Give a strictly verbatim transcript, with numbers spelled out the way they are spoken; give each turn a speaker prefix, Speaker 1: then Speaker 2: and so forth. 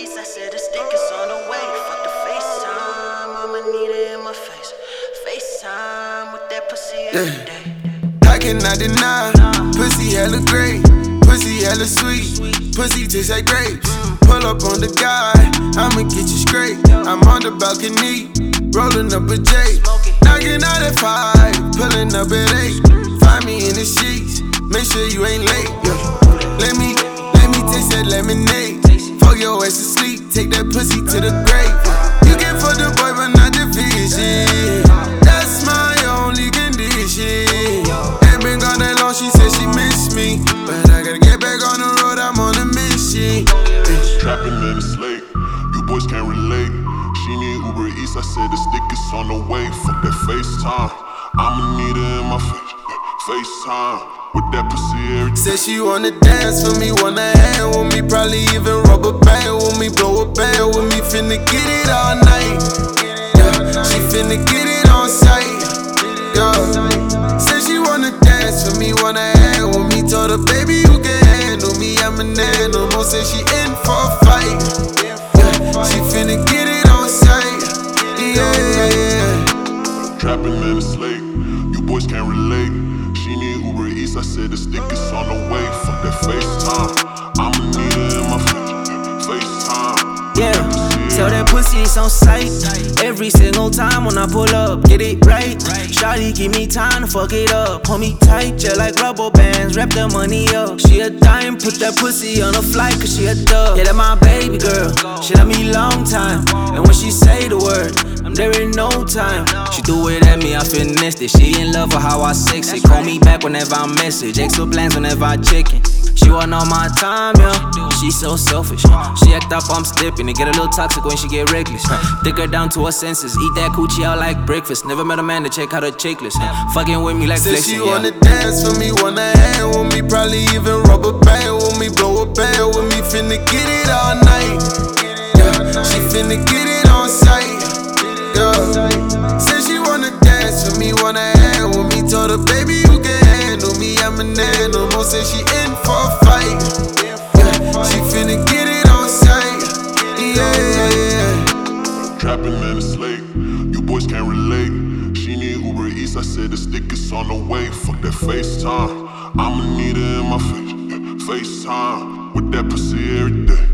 Speaker 1: East, I said the stick is on the way. Fuck the FaceTime, I'ma need it in my face. FaceTime with that pussy every day.
Speaker 2: I cannot deny, pussy hella great, pussy hella sweet, pussy tastes like grapes. Pull up on the guy, I'ma get you straight. I'm on the balcony, rolling up a J, knocking out at five, pulling up at eight. Find me in the sheets, make sure you ain't late. Yeah. Let me, let me taste that lemonade. Fuck your ass to sleep, take that pussy to the grave. You can fuck the boy, but not the vision. That's my only condition. Ain't been gone that long, she said she missed me, but I gotta get back on the road, I'm on a mission.
Speaker 3: Trapping in the slate, you boys can't relate. She need Uber Eats, I said the stick is on the way. Fuck that FaceTime, I'ma need her in my face. FaceTime with that pussy every day.
Speaker 2: Said she wanna dance with me, wanna hang with me, probably even rub a band with me, blow a band with me, finna get it all night. Yeah, she finna get it on sight. Yeah, said she wanna dance with me, wanna hang with me, told her baby you can handle me, I'm an animal. Said she in for a fight. Yeah, she finna get it on sight. Yeah, yeah, yeah.
Speaker 3: Trapping in the slate, you boys can't relate. She need Uber Eats, I said the stick is on the way. Fuck that FaceTime, I'ma need her in my face. FaceTime.
Speaker 1: Yeah, tell that pussy it's on sight. Every single time when I pull up, get it right. Shawty give me time to fuck it up. Hold me tight, just like rubber bands, wrap the money up. She a dime, put that pussy on a flight, cause she a dub. Yeah, that my baby girl, she love me long time. And when she say the word, I'm there in no time. She do it at me, I finesse it. She in love with how I sex it. Call me back whenever I message, extra plans whenever I chicken. She want all my time, yeah. She so selfish. She act up, I'm stepping. It get a little toxic when she get reckless. Take her down to her senses. Eat that coochie out like breakfast. Never met a man to check out her checklist. Fucking with me like
Speaker 2: Said
Speaker 1: flexing,
Speaker 2: she
Speaker 1: yeah.
Speaker 2: wanna dance with me, wanna hang with me, probably even rub a band with me, blow a band with me, finna get it all night. Yeah, she finna get it on sight. Yeah, said she wanna dance with me, wanna hang with me, told her baby you can handle me, I'm an animal. Said she in for a fight. Yeah, she finna get it on sight. Yeah, yeah, yeah.
Speaker 3: Trapping in the slate, you boys can't relate. She need Uber Eats, I said the stick is on the way. Fuck that FaceTime, I'ma need her in my face. FaceTime with that pussy every day.